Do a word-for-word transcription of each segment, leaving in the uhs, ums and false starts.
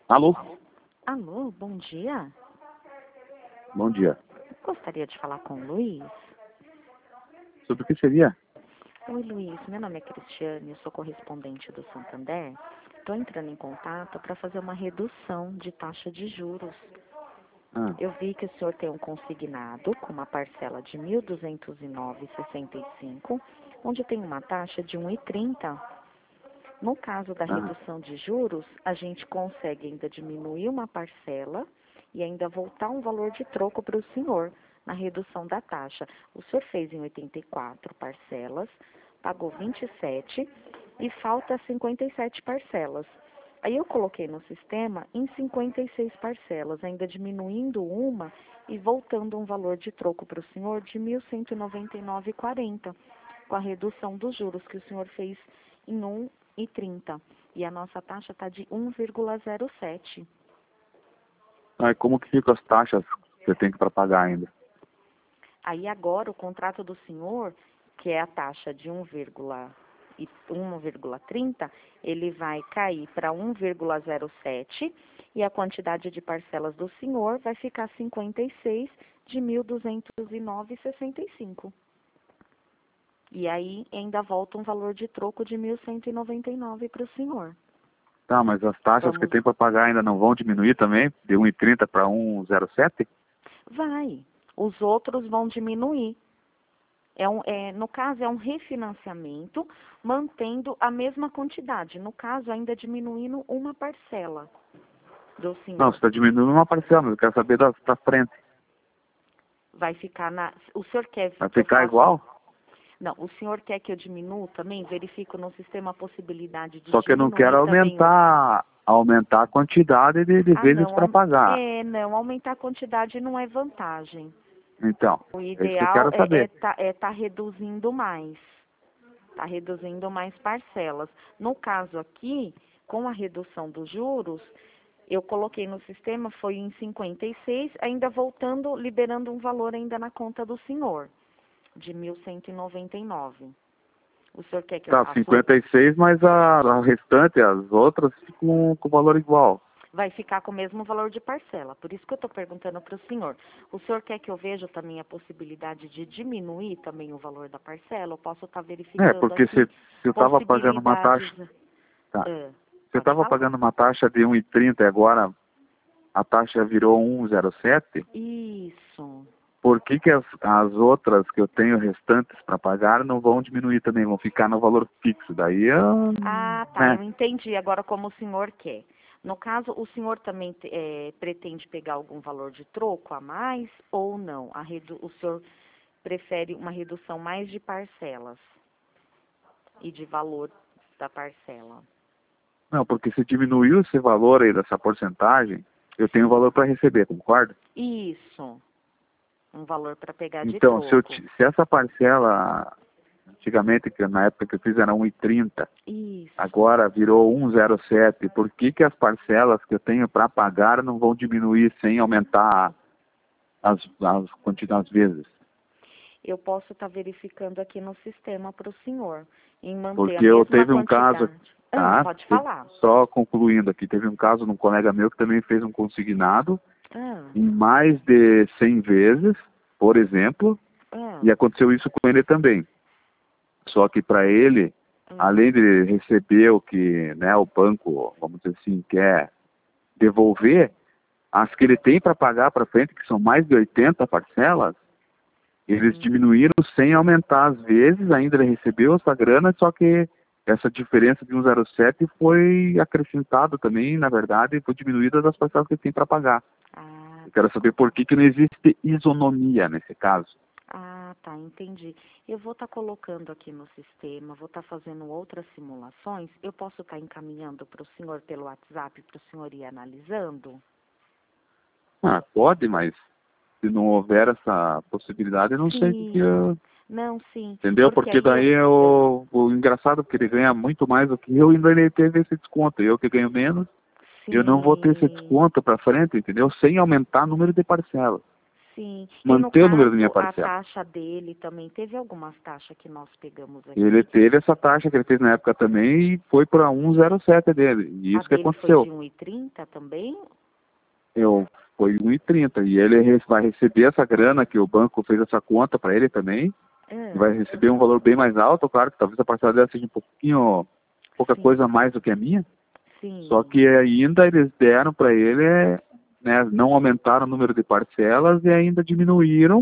Alô? Alô, bom dia. Bom dia. Gostaria de falar com o Luiz. Sobre o que seria? Oi, Luiz. Meu nome é Cristiane, eu sou correspondente do Santander. Estou entrando em contato para fazer uma redução de taxa de juros. Ah, Eu vi que o senhor tem um consignado com uma parcela de mil duzentos e nove reais e sessenta e cinco centavos, onde tem uma taxa de um real e trinta centavos. No caso da ah. redução de juros, a gente consegue ainda diminuir uma parcela e ainda voltar um valor de troco para o senhor na redução da taxa. O senhor fez em oitenta e quatro parcelas, pagou vinte e sete e falta cinquenta e sete parcelas. Aí eu coloquei no sistema em cinquenta e seis parcelas, ainda diminuindo uma e voltando um valor de troco para o senhor de mil cento e noventa e nove reais e quarenta centavos, com a redução dos juros que o senhor fez em um real e trinta centavos. E a nossa taxa está de um vírgula zero sete. Ah, e como que ficam as taxas que você tem para pagar ainda? Aí agora o contrato do senhor, que é a taxa de um vírgula trinta, ele vai cair para um vírgula zero sete e a quantidade de parcelas do senhor vai ficar cinquenta e seis de mil duzentos e nove reais e sessenta e cinco centavos. E aí ainda volta um valor de troco de mil cento e noventa e nove para o senhor. Tá, mas as taxas Vamos... que tem para pagar ainda não vão diminuir também? De um e trinta para um zero sete? Vai. Os outros vão diminuir. É um, é, no caso, é um refinanciamento, mantendo a mesma quantidade. No caso, ainda diminuindo uma parcela do senhor. Não, você está diminuindo uma parcela, mas eu quero saber da, da frente. Vai ficar na... O senhor quer Vai que eu ficar faça... igual? Não, o senhor quer que eu diminua também? Verifico no sistema a possibilidade de Só que eu não diminuir quero também o... aumentar, aumentar a quantidade de, de Ah, vezes não. para aum- pagar. É, não. Aumentar a quantidade não é vantagem. Então, O é isso que eu ideal quero é saber. estar é tá reduzindo mais. Está reduzindo mais parcelas. No caso aqui, com a redução dos juros, eu coloquei no sistema, foi em cinquenta e seis, ainda voltando, liberando um valor ainda na conta do senhor, de mil cento e noventa e nove. O senhor quer que eu Tá, faça? cinquenta e seis, mas a, a restante, as outras, ficam com o valor igual. Vai ficar com o mesmo valor de parcela. Por isso que eu estou perguntando para o senhor. O senhor quer que eu veja também a possibilidade de diminuir também o valor da parcela? Eu posso estar verificando É, porque aqui se, se eu estava pagando uma possibilidades... taxa... Tá. Ah, Se eu pode estava falar? pagando uma taxa de um e trinta e agora a taxa virou um vírgula zero sete, Isso. por que, que as, as outras que eu tenho restantes para pagar não vão diminuir também, vão ficar no valor fixo? Daí eu... Ah, tá. né? Eu entendi agora como o senhor quer. No caso, o senhor também eh, pretende pegar algum valor de troco a mais ou não? A redu o senhor prefere uma redução mais de parcelas e de valor da parcela? Não, porque se diminuiu esse valor aí dessa porcentagem, eu tenho valor para receber, concorda? Isso. Um valor para pegar de Então, se, eu, troco. ti- se essa parcela, antigamente, que na época que eu fiz era um e trinta, Isso. agora virou um vírgula zero sete, por que, que as parcelas que eu tenho para pagar não vão diminuir sem aumentar as, as quantidades vezes? Eu posso estar verificando aqui no sistema para o senhor, em manter Porque a eu mesma teve um caso, quantidade. Ah, tá? pode Te- falar. Só concluindo aqui, teve um caso de um colega meu que também fez um consignado Ah, em mais de cem vezes, por exemplo, ah, e aconteceu isso com ele também. Só que para ele, ah. além de receber o que, né, o banco, vamos dizer assim, quer devolver, as que ele tem para pagar para frente, que são mais de oitenta parcelas, eles Hum. diminuíram sem aumentar as vezes, ainda ele recebeu essa grana, só que essa diferença de um vírgula zero sete foi acrescentada também, na verdade, foi diminuída das parcelas que ele tem para pagar. Ah, Eu quero saber por que, que não existe isonomia nesse caso. ah, tá, entendi. Eu vou estar colocando aqui no sistema, vou estar fazendo outras simulações. Eu posso estar encaminhando para o senhor pelo WhatsApp para o senhor ir analisando? Ah, pode, mas se não houver essa possibilidade, eu não sei o que, que Sim. eu... Não, sim. Entendeu? Porque Porque aí eu... daí é o, o engraçado, porque ele ganha muito mais do que eu, e ainda ele teve esse desconto. Eu que ganho menos, eu não vou ter esse Sim, desconto para frente, entendeu? Sem aumentar o número de parcelas. Sim. manter E o no número da minha caso, a parcela. taxa dele também, teve algumas taxas que nós pegamos aqui. Ele teve essa taxa que ele fez na época também e foi para um zero sete dele. E A isso que dele aconteceu. foi de um e trinta também? Eu, foi um e trinta. E ele re- vai receber essa grana que o banco fez essa conta para ele também. É, E vai receber um valor bem mais alto. Claro que talvez a parcela dela seja um pouquinho, pouca sim, coisa a mais do que a minha. sim. Só que ainda eles deram para ele, né, não aumentaram o número de parcelas e ainda diminuíram.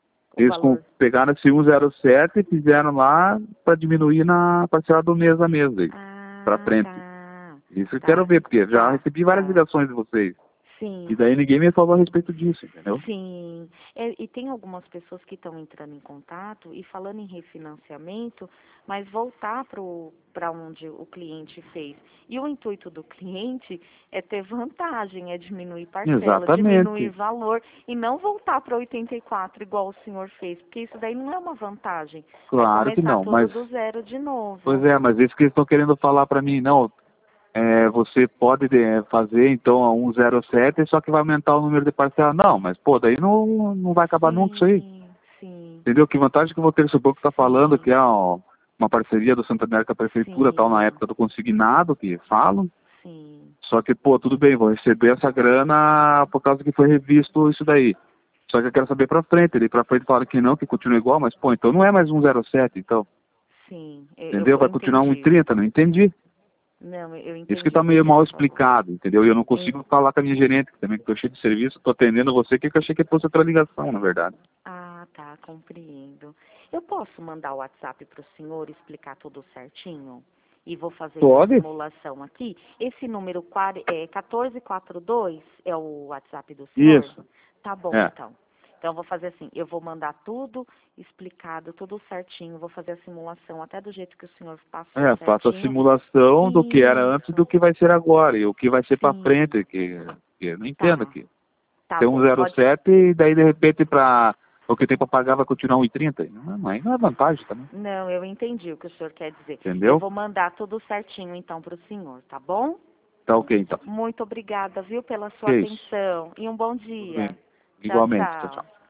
O Eles com, valor. pegaram esse um zero sete e fizeram lá para diminuir na parcela do mês a mês aí, para Ah, frente. tá. Isso eu quero Tá, ver, porque já tá, recebi várias tá. ligações de vocês. Sim. E daí ninguém me falou a respeito disso, entendeu? Sim, é, e tem algumas pessoas que estão entrando em contato e falando em refinanciamento, mas voltar para onde o cliente fez. E o intuito do cliente é ter vantagem, é diminuir parcela, diminuir Exatamente. valor e não voltar para oitenta e quatro igual o senhor fez, porque isso daí não é uma vantagem. É Claro que começar não, tudo mas... do zero de novo. Pois é, mas isso que eles estão querendo falar para mim, não, é, você pode é, fazer então a um zero sete, só que vai aumentar o número de parcelas. Não, mas pô, daí não, não vai acabar nunca isso aí. Sim, sim, Entendeu? Que vantagem que eu vou ter se o banco está falando sim, que é ó, uma parceria do Santander com a prefeitura, tal, na sim, época do consignado, que falam. sim. Só que, pô, tudo bem, vou receber essa grana por causa que foi revisto isso daí. Só que eu quero saber pra frente. Ele pra frente fala que não, que continua igual, mas, pô, então não é mais um zero sete, então. Sim, eu, Entendeu? eu eu Vai continuar um e entendi. trinta, não entendi. Não, eu Isso que entendi tá o que o meio mal senhor falou. explicado, entendeu? E eu não En- consigo falar com a minha gerente, que também que tô cheio de serviço, tô atendendo você, que eu achei que fosse outra ligação, na verdade. Ah, tá, compreendo. Eu posso mandar o WhatsApp para o senhor explicar tudo certinho? E vou fazer uma Pode? simulação aqui. Esse número quar- é, quatorze quarenta e dois é o WhatsApp do senhor? Isso. Tá bom, É. então. Então, eu vou fazer assim, eu vou mandar tudo explicado, tudo certinho, vou fazer a simulação até do jeito que o senhor passou É, faça a certinho. simulação do que era antes e do Isso, que vai ser agora, e o que vai ser pra sim, frente, que, que eu não entendo tá, aqui. tá Tem um bom, zero pode. sete e daí de repente para o que tem para pagar vai continuar um e trinta. Não, aí não é vantagem também. Não, eu entendi o que o senhor quer dizer. Eu Entendeu? vou mandar tudo certinho então para o senhor, tá bom? Tá ok então. Muito obrigada, viu, pela sua Que isso. atenção e um bom Tudo dia. bem. Tchau, Igualmente. Tchau, tchau. tchau.